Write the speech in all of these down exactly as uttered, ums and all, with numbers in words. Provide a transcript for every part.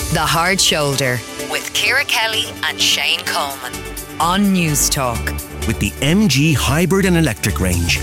The Hard Shoulder with Ciara Kelly and Shane Coleman on News Talk. With the M G hybrid and electric range.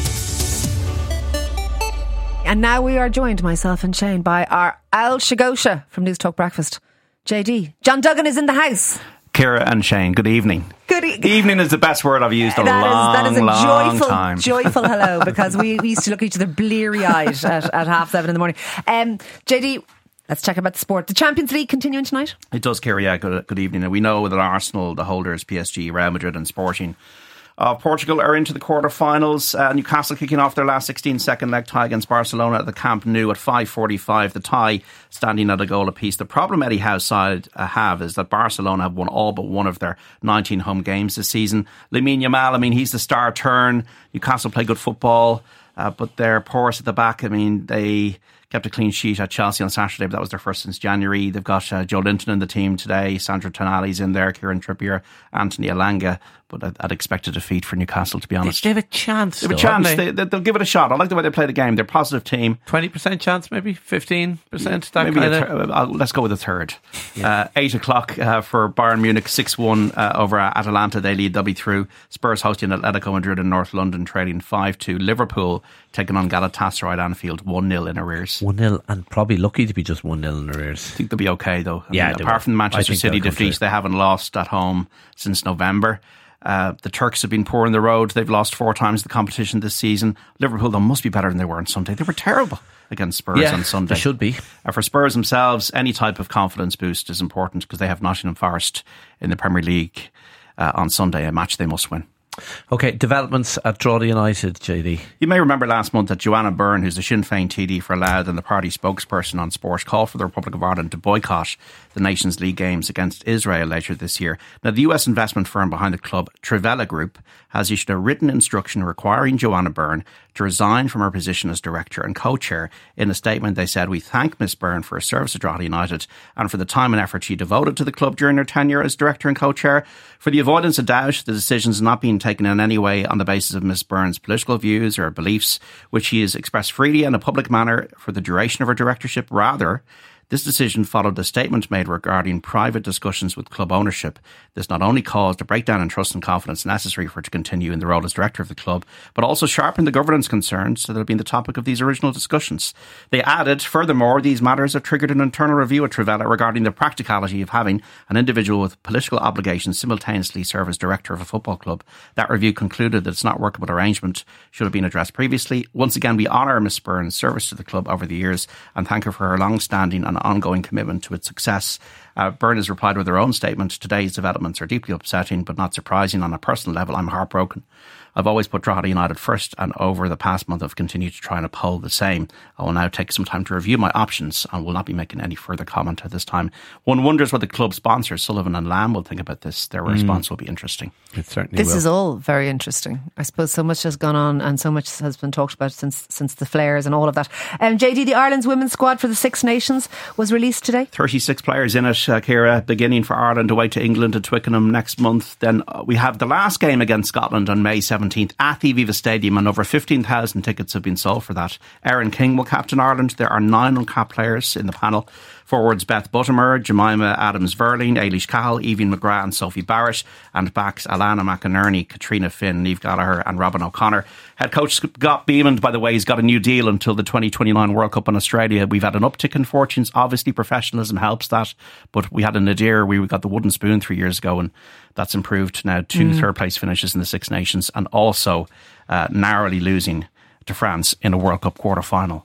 And now we are joined, myself and Shane, by our Al Shigosha from News Talk Breakfast. J D. John Duggan is in the house. Ciara and Shane, good evening. Good e- evening is the best word I've used in a that long, is, that is a long joyful, time. joyful hello, because we, we used to look at each other bleary-eyed at, at half seven in the morning. Um, J D, let's check about the sport. The Champions League continuing tonight? It does, Ciara, yeah, good, good evening. And we know that Arsenal, the holders, P S G, Real Madrid and Sporting Uh, Portugal are into the quarter-finals. Uh, Newcastle kicking off their last sixteen-second leg tie against Barcelona at the Camp Nou at five forty-five. The tie standing at a goal apiece. The problem Eddie Howe's side uh, have is that Barcelona have won all but one of their nineteen home games this season. Lamine Yamal, I mean, he's the star turn. Newcastle play good football, uh, but they're porous at the back. I mean, they kept a clean sheet at Chelsea on Saturday, but that was their first since January. They've got uh, Joe Linton in the team today, Sandro Tonali's in there, Kieran Trippier, Anthony Elanga. But I'd, I'd expect a defeat for Newcastle, to be honest. They have a chance. They have a though, chance. They? They, they, they'll give it a shot. I like the way they play the game. They're a positive team. twenty percent chance, maybe? fifteen percent? That maybe kind a of... thir- uh, let's go with a third. Yeah. Uh, eight o'clock uh, for Bayern Munich, six one uh, over Atalanta. They lead, they'll be through. Spurs hosting Atletico Madrid in North London, trading five two. Liverpool taking on Galatasaray at Anfield, one nil in arrears. one nil, and probably lucky to be just one nil in arrears. I think they'll be okay, though. I yeah, mean, apart will. from the Manchester City defeat, they haven't lost at home since November. Uh, the Turks have been poor on the road. They've lost four times the competition this season. Liverpool, though, must be better than they were on Sunday. They were terrible against Spurs yeah, on Sunday. They should be. Uh, for Spurs themselves, any type of confidence boost is important because they have Nottingham Forest in the Premier League uh, on Sunday, a match they must win. OK, developments at Drogheda United, J D. You may remember last month that Joanna Byrne, who's the Sinn Féin T D for Louth and the party spokesperson on sport, called for the Republic of Ireland to boycott the Nations League games against Israel later this year. Now, the U S investment firm behind the club, Trivela Group, has issued a written instruction requiring Joanna Byrne to resign from her position as director and co-chair. In a statement, they said, "We thank Miss Byrne for her service to Drogheda United and for the time and effort she devoted to the club during her tenure as director and co-chair. For the avoidance of doubt, the decision is not being taken in any way on the basis of Miss Byrne's political views or beliefs, which she has expressed freely in a public manner for the duration of her directorship. Rather, this decision followed a statement made regarding private discussions with club ownership. This not only caused a breakdown in trust and confidence necessary for her to continue in the role as director of the club, but also sharpened the governance concerns that had been the topic of these original discussions." They added, "Furthermore, these matters have triggered an internal review at Trivela regarding the practicality of having an individual with political obligations simultaneously serve as director of a football club. That review concluded that it's not a workable arrangement, should have been addressed previously. Once again, we honour Miss Byrne's service to the club over the years and thank her for her long-standing and ongoing commitment to its success." Uh, Byrne has replied with her own statement, "Today's developments are deeply upsetting but not surprising. On a personal level, I'm heartbroken. I've always put Drogheda United first, and over the past month I've continued to try and uphold the same. I will now take some time to review my options and will not be making any further comment at this time." One wonders what the club sponsors, Sullivan and Lamb, will think about this. Their mm. response will be interesting. It certainly This will. is all very interesting. I suppose so much has gone on and so much has been talked about since since the flares and all of that. Um, J D, the Ireland's women's squad for the Six Nations was released today. thirty-six players in it, uh, Ciara, beginning for Ireland away to England at Twickenham next month. Then uh, we have the last game against Scotland on May seventeenth at the Aviva Stadium, and over fifteen thousand tickets have been sold for that. Erin King will captain Ireland. There are nine uncapped players in the panel. Forwards Beth Buttimer, Jemima Adams-Verling, Ailish Cahill, Evie McGrath and Sophie Barrett. And backs Alana McInerney, Katrina Finn, Niamh Gallagher and Robin O'Connor. Head coach Scott Beamond, by the way, he's got a new deal until the twenty twenty-nine World Cup in Australia. We've had an uptick in fortunes. Obviously, professionalism helps that. But we had a nadir. We got the wooden spoon three years ago, and that's improved now. Two mm. third place finishes in the Six Nations, and also uh, narrowly losing to France in a World Cup quarter final.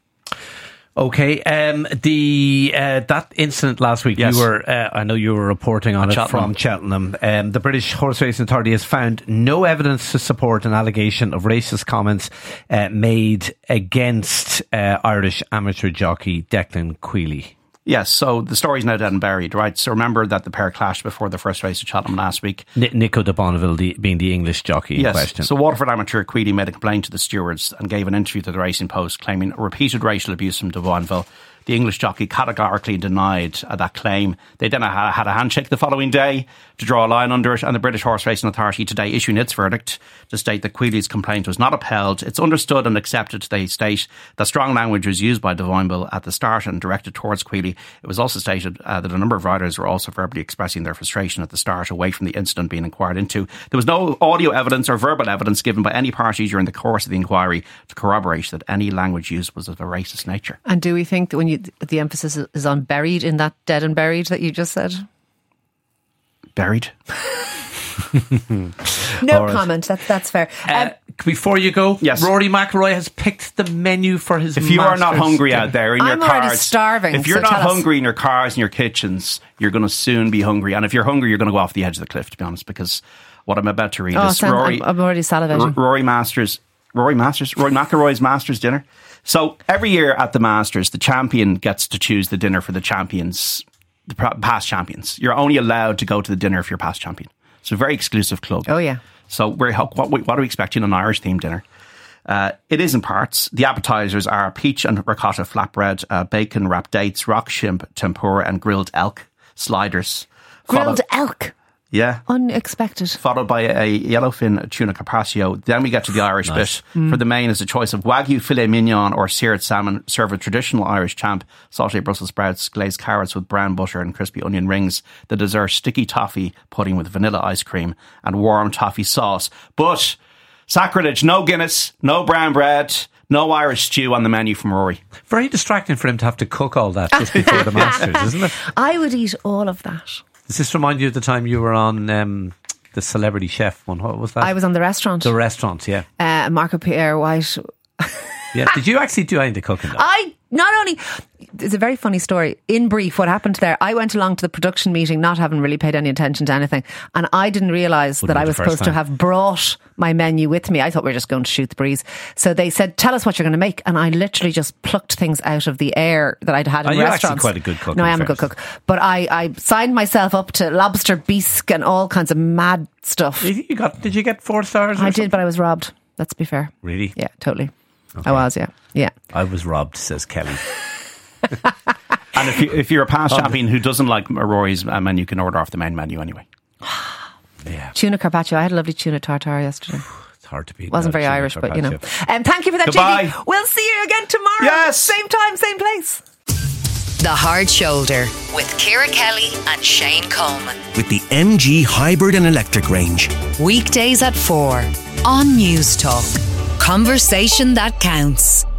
Okay, um, the uh, that incident last week, yes. you were, uh, I know you were reporting on At it Cheltenham. from Cheltenham. Um, the British Horse Racing Authority has found no evidence to support an allegation of racist comments uh, made against uh, Irish amateur jockey Declan Queally. Yes, so the story's now dead and buried, right? So remember that the pair clashed before the first race at Cheltenham last week. N- Nico de Bonneville the, being the English jockey in yes. question. So Waterford amateur Queally made a complaint to the stewards and gave an interview to the Racing Post claiming repeated racial abuse from de Bonneville. the English jockey categorically denied uh, that claim. They then had, had a handshake the following day to draw a line under it, and the British Horse Racing Authority today issuing its verdict to state that Quealy's complaint was not upheld. It's understood and accepted, they state, that strong language was used by Devonville at the start and directed towards Quealy. It was also stated uh, that a number of riders were also verbally expressing their frustration at the start away from the incident being inquired into. There was no audio evidence or verbal evidence given by any party during the course of the inquiry to corroborate that any language used was of a racist nature. And do we think that when you the emphasis is on buried in that dead and buried that you just said? Buried? No right. comment. That's that's fair. Uh, um, before you go, yes. Rory McIlroy has picked the menu for his. If you Masters are not hungry out there in I'm your cars, already starving. If you're so not hungry us. in your cars and your kitchens, you're going to soon be hungry. And if you're hungry, you're going to go off the edge of the cliff. To be honest, because what I'm about to read oh, is Sam, Rory. I'm, I'm already salivating. R- Rory Masters. Rory Masters. Rory McIlroy's Masters dinner. So every year at the Masters, the champion gets to choose the dinner for the champions, the past champions. You're only allowed to go to the dinner if you're past champion. It's a very exclusive club. Oh, yeah. So we're, what, what are we expecting an Irish-themed dinner? Uh, it is in parts. The appetizers are peach and ricotta flatbread, uh, bacon wrapped dates, rock shrimp, tempura and grilled elk sliders. Grilled followed, elk? Yeah. Unexpected. Followed by a yellowfin tuna carpaccio. Then we get to the Irish nice. bit. Mm. For the main is a choice of Wagyu filet mignon or seared salmon. Serve with traditional Irish champ, sautéed Brussels sprouts, glazed carrots with brown butter and crispy onion rings. The dessert, sticky toffee pudding with vanilla ice cream and warm toffee sauce. But sacrilege, no Guinness, no brown bread, no Irish stew on the menu from Rory. Very distracting for him to have to cook all that just before the Masters, isn't it? I would eat all of that. Does this remind you of the time you were on um, the Celebrity Chef one? What was that? I was on the restaurant. The restaurant, yeah. Uh, Marco Pierre White. Yeah. Did you actually do any of the cooking though? I not only... It's a very funny story. In brief, what happened there, I went along to the production meeting not having really paid any attention to anything, and I didn't realise that I was supposed time. to have brought my menu with me. I thought we were just going to shoot the breeze. So they said, tell us what you're going to make, and I literally just plucked things out of the air that I'd had in oh, you're restaurants. You're actually quite a good cook. No, I am a good cook. But I, I signed myself up to lobster bisque and all kinds of mad stuff. You got? Did you get four stars? I something? did, but I was robbed. Let's be fair. Really? Yeah, totally. Okay. I was, yeah. Yeah. I was robbed, says Kelly. And if, you, if you're a past champion who doesn't like Rory's menu, you can order off the main menu anyway. Yeah. Tuna carpaccio. I had a lovely tuna tartare yesterday. It's hard to beat. Wasn't very Irish, carpaccio. But you know. Um, thank you for that, Goodbye. J D. We'll see you again tomorrow. Yes. Same time, same place. The Hard Shoulder with Ciara Kelly and Shane Coleman. With the M G Hybrid and Electric range. Weekdays at four on News Talk. Conversation that counts.